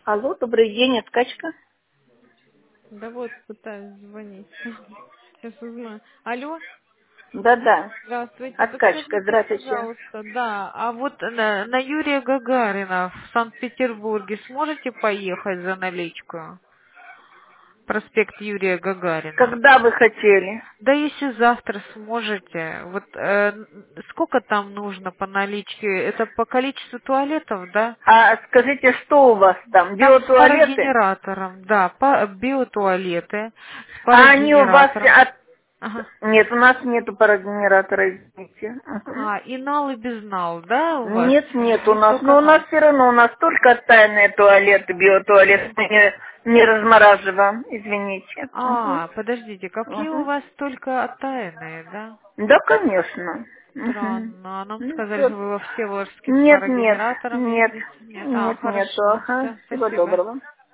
Алло, добрый день, откачка. Да вот, пытаюсь звонить. Сейчас узнаю. Алло, Да-да, здравствуйте. откачка, Подскажите, здравствуйте. пожалуйста, да, а вот на Юрия Гагарина в Санкт-Петербурге сможете поехать за наличку? Проспект Юрия Гагарина. Когда вы хотели? Да если завтра сможете. Вот сколько там нужно по наличке? Это по количеству туалетов, да? А скажите, что у вас там, Там с биотуалеты? парогенератором, да, по биотуалеты с А они у вас парогенератором. Ага. Нет, у нас нету парогенератора, извините. Мгм. А, и нал, и без нал, да, у вас? Нет у Или нас, только но у нас нал? все равно, у нас только тайные туалеты, биотуалеты, мы не размораживаем, извините. Мгм. А, подождите, какие у Мгм. вас только оттаянные, да? Да, конечно. Мгм. Странно. А нам Ну, сказали, всё. что вы во Всеволожске с Нет, парогенератором нет, ездите. Нет? А, нету. хорошо. Ага, Все, всего спасибо. доброго.